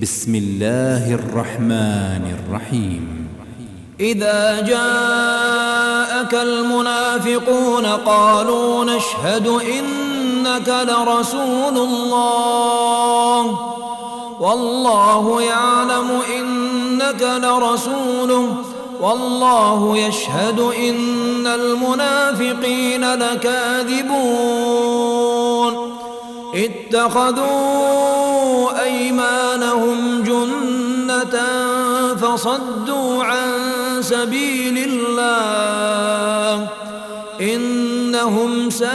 بسم الله الرحمن الرحيم. إذا جاءك المنافقون قالوا نشهد إنك لرسول الله والله يعلم إنك لرسوله والله يشهد إن المنافقين لكاذبون اتخذوا أيمانهم جنة فصدوا عن سبيل الله إنهم ساء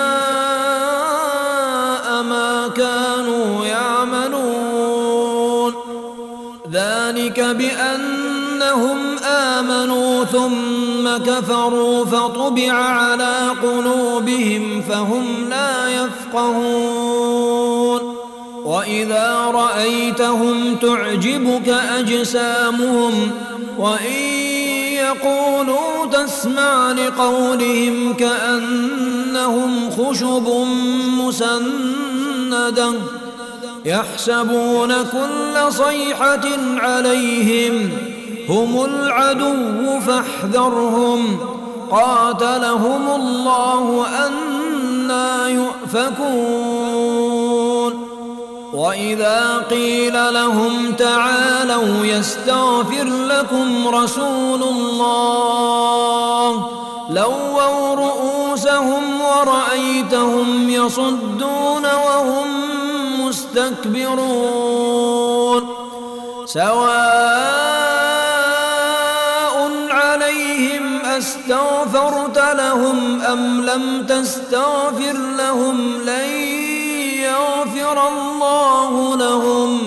ما كانوا يعملون ذلك بأنهم آمنوا ثم كفروا فطبع على قلوبهم فهم لا يفقهون وإذا رأيتهم تعجبك أجسامهم وإن يقولوا تسمع لقولهم كأنهم خشب مسندة يحسبون كل صيحة عليهم هم العدو فاحذرهم قاتلهم الله أنى يؤفكون وإذا قيل لهم تعالوا يستغفر لكم رسول الله لووا رؤوسهم ورأيتهم يصدون وهم مستكبرون سواء عليهم أستغفرت لهم أم لم تستغفر لهم لن يغفر الله لهم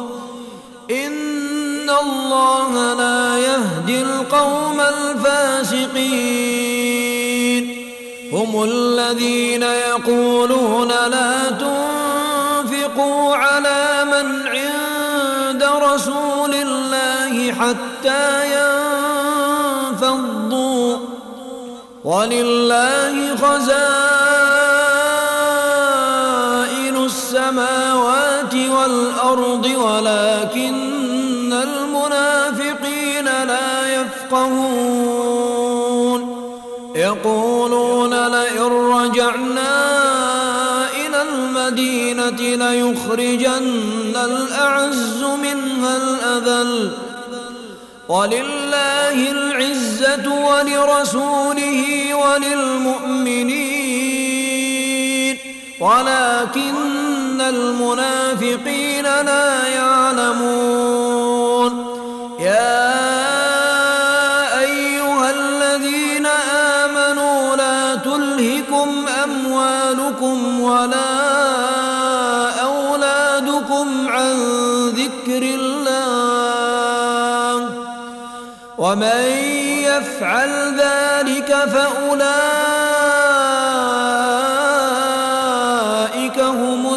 إن الله لا يهدي القوم الفاسقين هم الذين يقولون لا تنفقوا على من عند رسول الله حتى ينفضوا ولله خزائن السماوات والأرض ولكن المنافقين لا يفقهون يقولون لئن رجعنا إلى المدينة ليخرجن الأعز منها الأذل ولله العزة ولرسوله وللمؤمنين ولكن المنافقين لا يعلمون يا أيها الذين آمنوا لا تلهكم أموالكم ولا أولادكم عن ذكر الله ومن يفعل ذلك فأولئك هم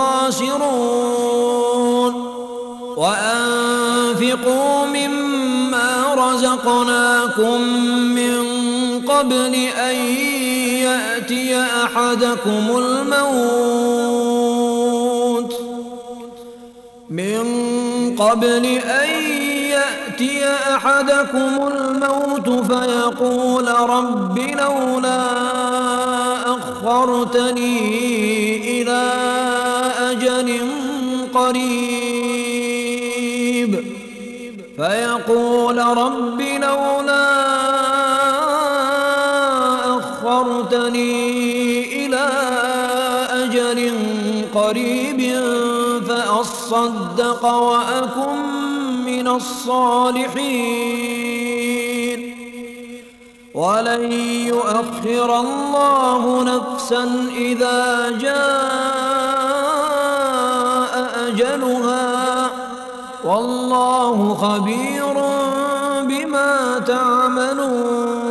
الخاسرون وأنفقوا مما رزقناكم من قبل أن يأتي أحدكم الموت فيقول رب لولا أخرتني إلى أجل قريب فأصدق وأكن من الصالحين ولن يؤخر الله نفسا إذا جاء أجلها والله خبير بما تعملون